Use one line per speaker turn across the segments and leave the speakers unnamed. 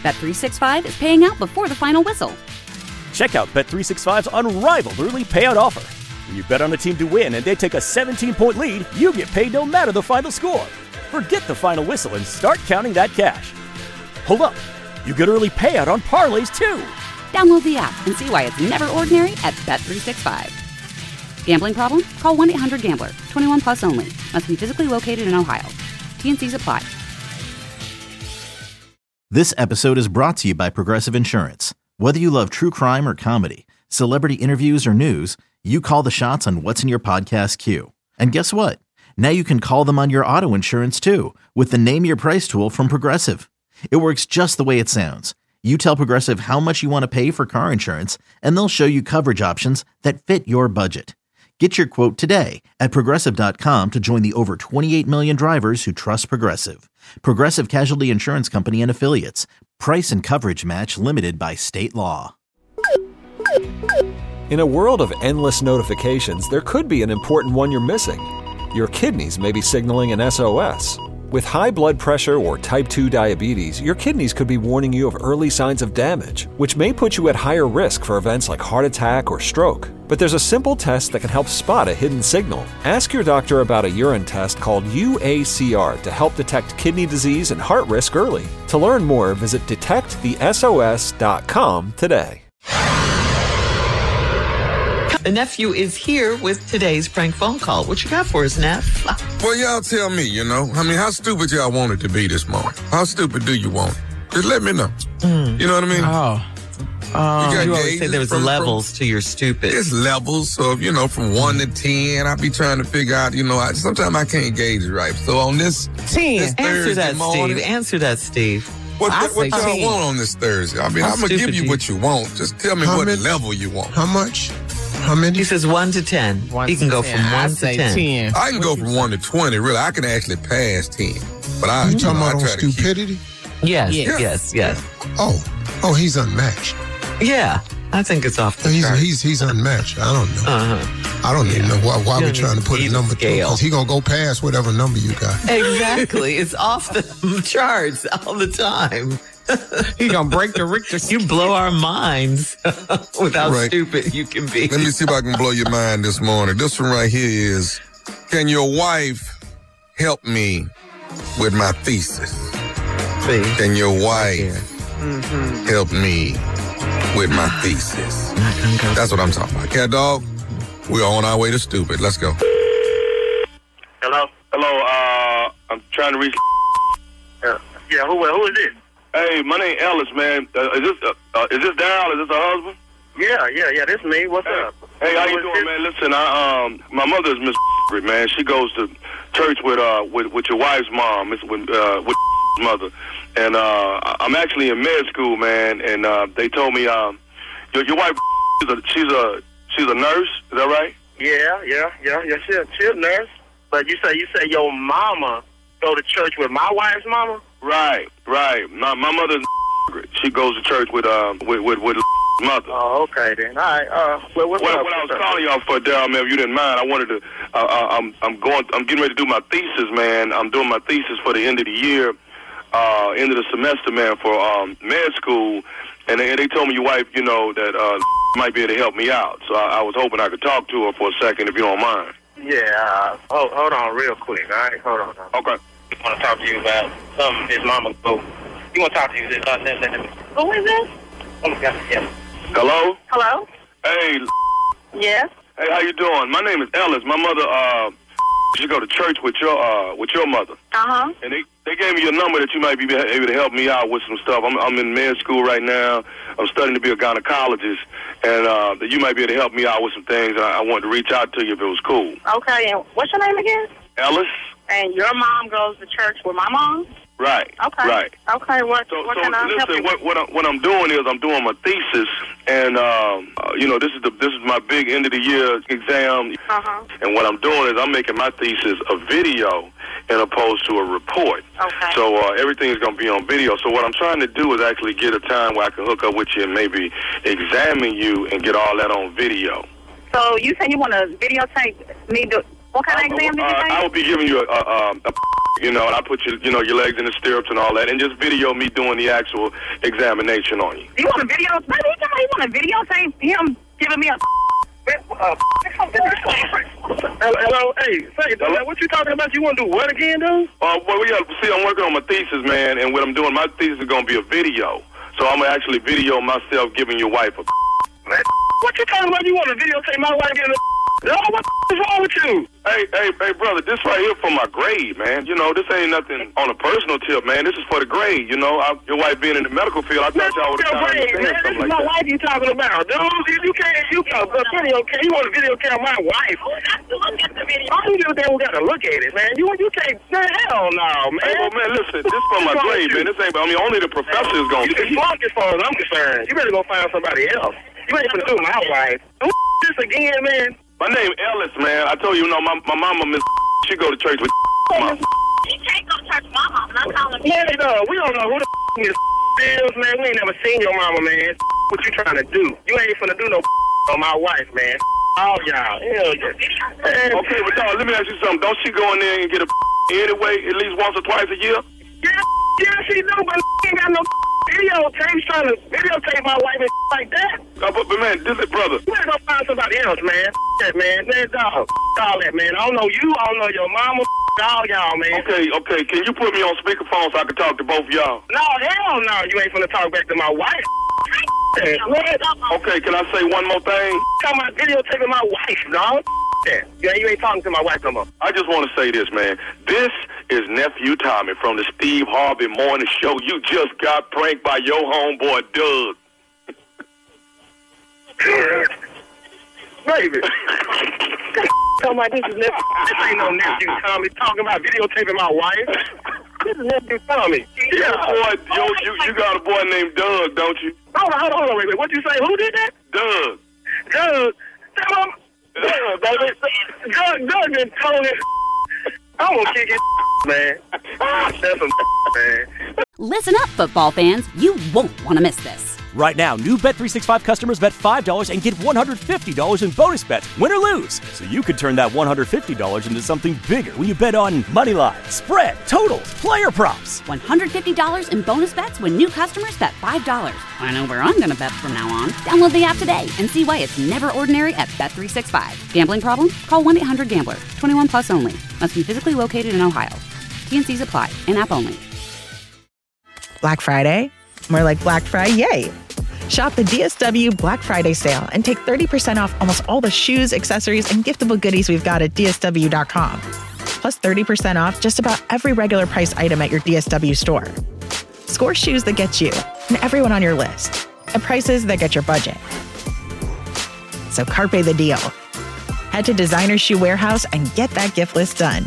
Bet365 is paying out before the final whistle.
Check out Bet365's unrivaled early payout offer. When you bet on a team to win and they take a 17-point lead, you get paid no matter the final score. Forget the final whistle and start counting that cash. Hold up. You get early payout on parlays, too.
Download the app and see why it's never ordinary at Bet365. Gambling problem? Call 1-800-GAMBLER. 21 plus only. Must be physically located in Ohio. T&Cs apply.
This episode is brought to you by Progressive Insurance. Whether you love true crime or comedy, celebrity interviews or news, you call the shots on what's in your podcast queue. And guess what? Now you can call them on your auto insurance too with the Name Your Price tool from Progressive. It works just the way it sounds. You tell Progressive how much you want to pay for car insurance, and they'll show you coverage options that fit your budget. Get your quote today at Progressive.com to join the over 28 million drivers who trust Progressive. Progressive Casualty Insurance Company and Affiliates. Price and coverage match limited by state law.
In a world of endless notifications, there could be an important one you're missing. Your kidneys may be signaling an SOS. With high blood pressure or type 2 diabetes, your kidneys could be warning you of early signs of damage, which may put you at higher risk for events like heart attack or stroke. But there's a simple test that can help spot a hidden signal. Ask your doctor about a urine test called UACR to help detect kidney disease and heart risk early. To learn more, visit detectthesos.com today.
The nephew is here with today's prank phone call. What you got for us, Neff?
Well, y'all tell me, how stupid y'all want it to be this morning? How stupid do you want it? Just let me know. You know what I mean?
You always say there's levels to your stupid.
It's levels. So, from 1 to 10, I be trying to figure out, sometimes I can't gauge it right. So on this
10.
Answer
that, Steve.
What y'all want on this Thursday? I mean, I'm going to give you what you want. Just tell me what level you want.
How much? How many?
He says 1 to 10. He can go from 1 to 10.
I can go from 1 to 20. Really, I can actually pass 10. But
you talking about on stupidity?
Yes.
Oh, he's unmatched.
Yeah, I think it's off the chart.
He's unmatched. I don't know. I don't even know why we're trying to put a number to it, because he's going to go past whatever number you got.
Exactly. It's off the charts all the time.
He gonna break the Richter.
You blow our minds with how stupid you can be.
Let me see if I can blow your mind this morning. This one right here is, can your wife help me with my thesis?
See?
Can your wife help me with my thesis? That's what I'm talking about. Cat dog, we're on our way to stupid. Let's go.
Hello, I'm trying to reach. Yeah, who is this? Hey, my name Ellis, man. Is this Daryl? Is this her husband? Yeah, this me. What's up? Hey, how you doing, man? Listen, my mother is Miss man. She goes to church with your wife's mom, with mother, and I'm actually in med school, man. And they told me your wife she's a nurse. Is that right? Yeah. She's a nurse. But you say your mama go to church with my wife's mama? Right. My mother's she goes to church with mother. Oh, okay then. All right. What I was calling y'all for, Daryl, man, if you didn't mind, I wanted to. I'm getting ready to do my thesis, man. I'm doing my thesis for the end of the year, end of the semester, man, for med school, and they told me your wife, that might be able to help me out. So I was hoping I could talk to her for a second, if you don't mind. Yeah. Hold on, real quick. All right. Hold on. Okay. I want to talk to you about something his mama go. You want to talk to you? Who is this? Hello?
Hello?
Hey.
Yes?
Hey, how you doing? My name is Ellis. My mother, she go to church with your mother.
Uh-huh.
And they gave me your number that you might be able to help me out with some stuff. I'm in med school right now. I'm studying to be a gynecologist. And that you might be able to help me out with some things. And I wanted to reach out to you if it was cool.
Okay, and what's your name again?
Ellis.
And your mom goes to church with my mom?
Right.
Okay.
Right.
Okay. What can I help you with?
What I'm doing is I'm doing my thesis, and this is my big end of the year exam.
Uh-huh.
And what I'm doing is I'm making my thesis a video, as opposed to a report.
Okay.
So everything is going to be on video. So what I'm trying to do is actually get a time where I can hook up with you and maybe examine you and get all that on video.
So you say you want to videotape me do? What kind of exam did you say?
I will be giving you a and I put your legs in the stirrups and all that, and just video me doing the actual examination on you.
You want a video? Maybe you want a videotape him giving me a
Hello, hey, say, what you talking about? You want to do what again, dude? Well, I'm working on my thesis, man, and what I'm doing, my thesis is going to be a video. So I'm going to actually video myself giving your wife a man, what you talking about? You want to videotape my wife giving a no, what is wrong with you? Hey, brother, this right here for my grade, man. This ain't nothing on a personal tip, man. This is for the grade, your wife being in the medical field, I thought y'all would have understand something like that. This is my wife you talking about, dude. You want to videotape my wife? Oh, that's to look at the video. I don't give a damn who got to look at it, man. You can't, hell no, man. Hey, well, man, listen, this is for my grade, man. This ain't, only the professor is going to see. You as far as I'm concerned. You better go find somebody else. You ain't gonna do my wife. Who this again, man? My name Ellis, man. I told you, my mama, Miss. She go to church with.
You can't go to church with my mama. I'm calling you.
Yeah, no, we don't know who the Miss is, man. We ain't never seen your mama, man. What you trying to do? You ain't finna do no on my wife, man. All y'all. Hell yeah. Okay, but dog, let me ask you something. Don't she go in there and get a anyway at least once or twice a year? Yeah, she do, but ain't got no videotape trying to videotape my wife and like that. But man, this is brother. You better go find somebody else, man. That man, dog. All that, man. I don't know you. I don't know your mama. All y'all, man. Okay. Can you put me on speakerphone so I can talk to both of y'all? No, hell no. You ain't finna talk back to my wife. Okay, can I say one more thing? Talking about videotaping my wife, dog. Yeah, you ain't talking to my wife no more. I just want to say this, man. This is Nephew Tommy from the Steve Harvey Morning Show. You just got pranked by your homeboy, Doug. Baby. Talking about this is Nephew. This ain't no Nephew Tommy talking about videotaping my wife. This is Nephew Tommy. Yeah, boy, you got a boy named Doug, don't you? Hold on, wait. What'd you say? Who did that? Doug. Tell him. Yeah, baby. Doug been telling it. I'm gonna kick it, man. That's some man.
Listen up, football fans. You won't want to miss this.
Right now, new Bet365 customers bet $5 and get $150 in bonus bets, win or lose. So you could turn that $150 into something bigger when you bet on money line, spread, totals, player props.
$150 in bonus bets when new customers bet $5. I know where I'm going to bet from now on. Download the app today and see why it's never ordinary at Bet365. Gambling problem? Call 1-800-GAMBLER. 21 plus only. Must be physically located in Ohio. T&Cs apply. In-app only.
Black Friday? More like Black Friday, yay! Shop the DSW Black Friday sale and take 30% off almost all the shoes, accessories, and giftable goodies we've got at DSW.com. Plus 30% off just about every regular price item at your DSW store. Score shoes that get you and everyone on your list at prices that get your budget. So carpe the deal. Head to Designer Shoe Warehouse and get that gift list done.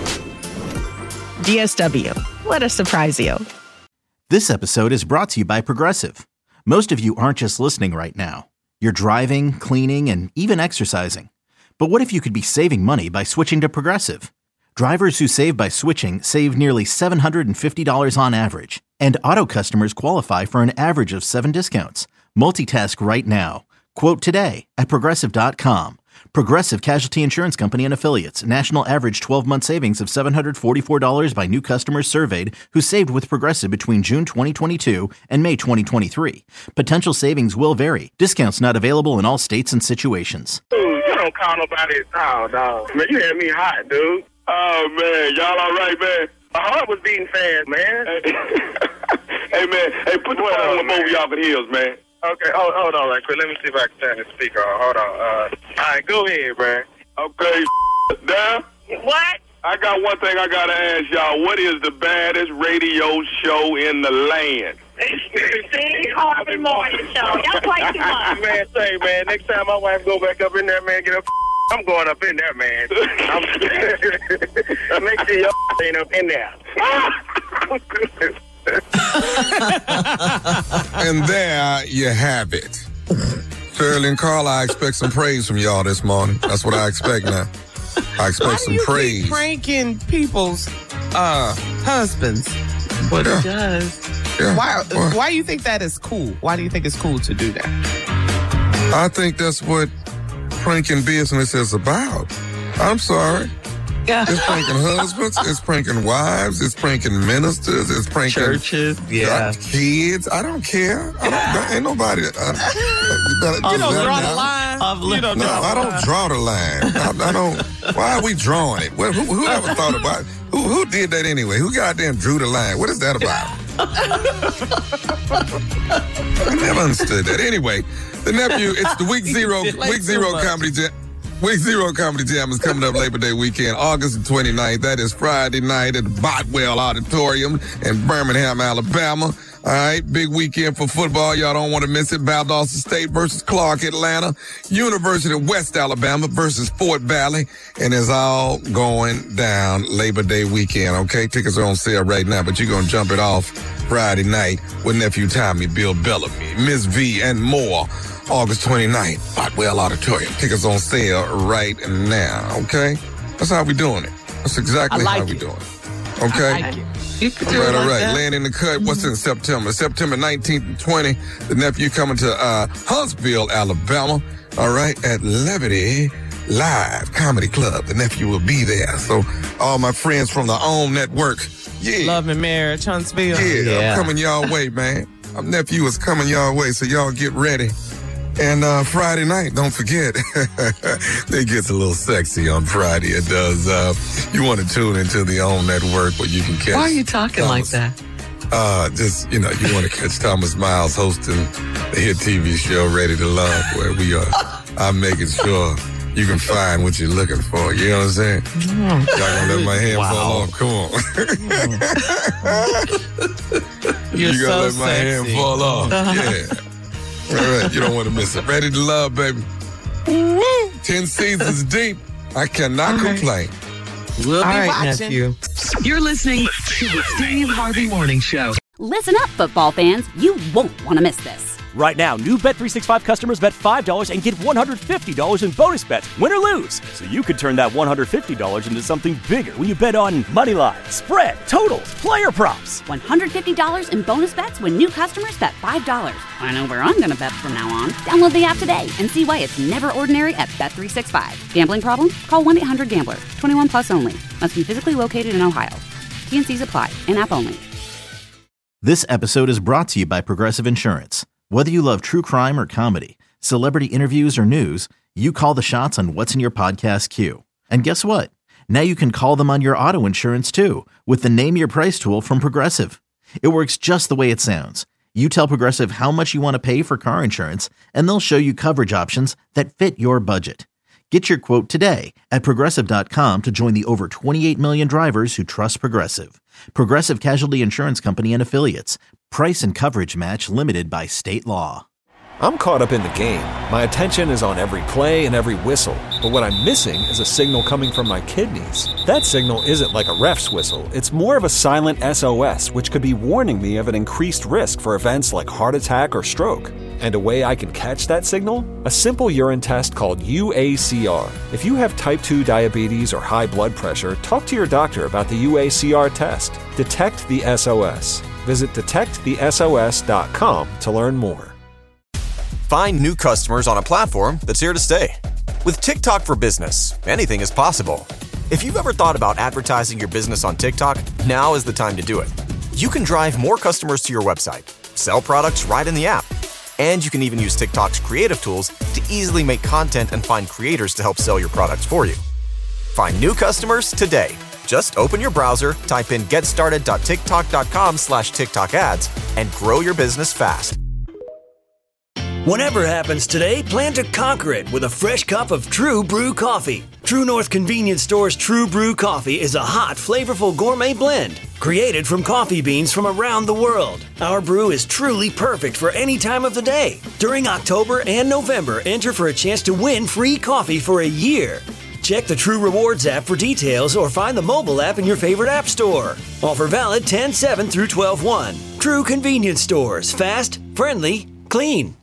DSW. Let us surprise you.
This episode is brought to you by Progressive. Most of you aren't just listening right now. You're driving, cleaning, and even exercising. But what if you could be saving money by switching to Progressive? Drivers who save by switching save nearly $750 on average. And auto customers qualify for an average of 7 discounts. Multitask right now. Quote today at Progressive.com. Progressive Casualty Insurance Company and Affiliates. National average 12-month savings of $744 by new customers surveyed who saved with Progressive between June 2022 and May 2023. Potential savings will vary. Discounts not available in all states and situations.
Dude, you don't call nobody. Oh, no. Man, you had me hot, dude. Oh, man. Y'all all right, man? My heart was beating fast, man. Hey, man. Hey, put the phone on both of y'all can hear us, man. Okay, hold on right quick. Let me see if I can turn the speaker on. Hold on. All right, go ahead, man. Okay, down.
What?
I got one thing I got to ask y'all. What is the baddest radio show in the land?
Steve Harvey Morning Show. Y'all play too much.
Man, say, man, next time my wife go back up in there, man, get up. I'm going up in there, man. Make sure y'all ain't up in there.
And there you have it. Shirley and Carl, I expect some praise from y'all this morning. That's what I expect now. I expect some praise.
Keep pranking people's husbands? But it does.
Yeah.
Why do you think that is cool? Why do you think it's cool to do that?
I think that's what pranking business is about. I'm sorry. It's pranking husbands. It's pranking wives. It's pranking ministers. It's pranking
churches. Yeah.
Kids. I don't care. Ain't nobody. You don't
draw the line.
I don't draw the line. I don't. Why are we drawing it? Who ever thought about it? Who did that anyway? Who goddamn drew the line? What is that about? I never understood that. Anyway, the nephew. It's the Week Zero Comedy Jam. Week Zero Comedy Jam is coming up Labor Day weekend, August 29th. That is Friday night at the Botwell Auditorium in Birmingham, Alabama. All right, big weekend for football. Y'all don't want to miss it. Valdosta State versus Clark, Atlanta. University of West Alabama versus Fort Valley. And it's all going down Labor Day weekend, okay? Tickets are on sale right now, but you're going to jump it off Friday night with Nephew Tommy, Bill Bellamy, Miss V, and more. August 29th, Botwell Auditorium. Tickets on sale right now, okay? That's how we doing it. That's exactly how we doing it. Okay?
I like it. You can do
all
it like
right.
that.
Land in the cut. What's in September? September 19th and 20th. The nephew coming to Huntsville, Alabama. All right, at Levity Live Comedy Club. The nephew will be there. So all my friends from the OWN Network,
Love and Marriage, Huntsville.
I'm coming y'all way, man. My nephew is coming y'all way, so y'all get ready. And Friday night, don't forget, it gets a little sexy on Friday. It does. You want to tune into the OWN Network where you can catch.
Why are you talking
Thomas,
like that?
You want to catch Thomas Miles hosting the hit TV show Ready to Love, where we are. I'm making sure you can find what you're looking for. You know what I'm saying? Y'all gonna let my hand fall off? Come on.
You're
you
so
gonna let my
sexy.
hand fall off? Yeah. All right, you don't want to miss it. Ready to Love, baby. Woo! 10 seasons deep. I cannot complain.
We'll be
right,
watching.
nephew.
You're listening to the Steve Harvey Morning Show.
Listen up, football fans. You won't want to miss this.
Right now, new Bet365 customers bet $5 and get $150 in bonus bets, win or lose. So you could turn that $150 into something bigger when you bet on money line, spread, totals, player props.
$150 in bonus bets when new customers bet $5. I know where I'm going to bet from now on. Download the app today and see why it's never ordinary at Bet365. Gambling problem? Call 1-800-GAMBLER. 21 plus only. Must be physically located in Ohio. T&Cs apply. In-app only.
This episode is brought to you by Progressive Insurance. Whether you love true crime or comedy, celebrity interviews or news, you call the shots on what's in your podcast queue. And guess what? Now you can call them on your auto insurance too with the Name Your Price tool from Progressive. It works just the way it sounds. You tell Progressive how much you want to pay for car insurance, and they'll show you coverage options that fit your budget. Get your quote today at Progressive.com to join the over 28 million drivers who trust Progressive. Progressive Casualty Insurance Company and Affiliates. Price and coverage match limited by state law.
I'm caught up in the game. My attention is on every play and every whistle. But what I'm missing is a signal coming from my kidneys. That signal isn't like a ref's whistle. It's more of a silent SOS, which could be warning me of an increased risk for events like heart attack or stroke. And a way I can catch that signal? A simple urine test called UACR. If you have type 2 diabetes or high blood pressure, talk to your doctor about the UACR test. Detect the SOS. Visit detectthesos.com to learn more.
Find new customers on a platform that's here to stay. With TikTok for Business, anything is possible. If you've ever thought about advertising your business on TikTok, now is the time to do it. You can drive more customers to your website, sell products right in the app, and you can even use TikTok's creative tools to easily make content and find creators to help sell your products for you. Find new customers today. Just open your browser, type in getstarted.tiktok.com/TikTok ads, and grow your business fast.
Whatever happens today, plan to conquer it with a fresh cup of True Brew coffee. True North Convenience Store's True Brew coffee is a hot, flavorful gourmet blend created from coffee beans from around the world. Our brew is truly perfect for any time of the day. During October and November, enter for a chance to win free coffee for a year. Check the True Rewards app for details or find the mobile app in your favorite app store. Offer valid 10/7 through 12/1. True Convenience Stores. Fast, friendly, clean.